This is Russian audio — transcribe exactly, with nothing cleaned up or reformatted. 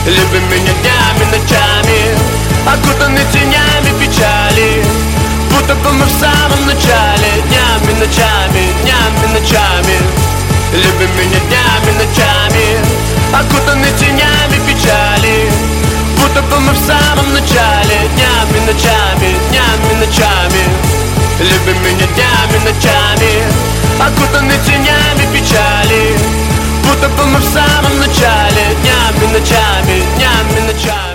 Любим меня днями, ночами, окутаны тенями печали, будто бы мы в самом начале. Днями, ночами, днями, ночами. Любим меня днями, ночами, окутаны тенями печали, будто бы мы в самом начале. Днями, ночами, днями, ночами. Любим меня днями, ночами, окутаны тенями печали, будто бы мы в самом начале. Днями, ночами, днями, ночами.